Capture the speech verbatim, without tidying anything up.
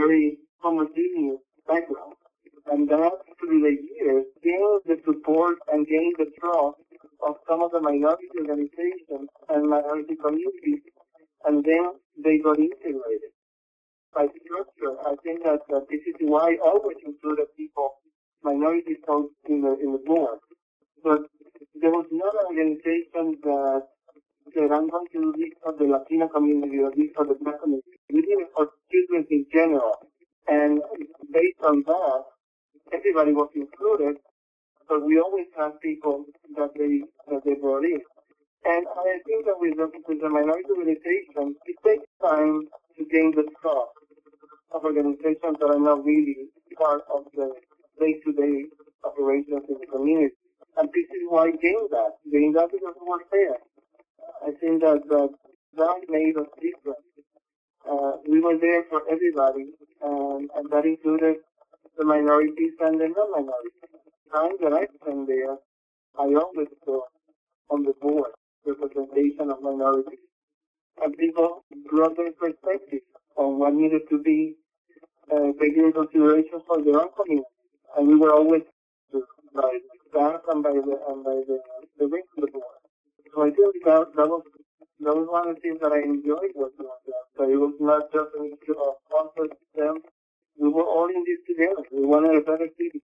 very homogeneous background. And that, through the years, gained the support and gained the trust of some of the minority organizations and minority communities, and then they got integrated by structure. I think that, that this is why I always included people, minority folks in the in the board. But there was not an organization that said, I'm going to do this for the Latino community or this for the Black community. We did it for students in general. And based on that, everybody was included, but we always had people that they that they brought in. And I think that with the, with the minority organizations, it takes time to gain the trust of organizations that are not really part of the day-to-day operations in the community. And this is why I gained that. Gained that because we were fair. I think that that, that made us different. Uh, we were there for everybody, and, and that included the minorities and the non-minorities. The time that I spent there, I always saw on the board representation of minorities. And people brought their perspective on what needed to be uh, taken into consideration for their own community. And we were always by staff and by the and by the, the rest of the board. So I think that, that was that was one of the things that I enjoyed working on that. So it was not just an issue of sponsors them. We were all in this together. We wanted a better city.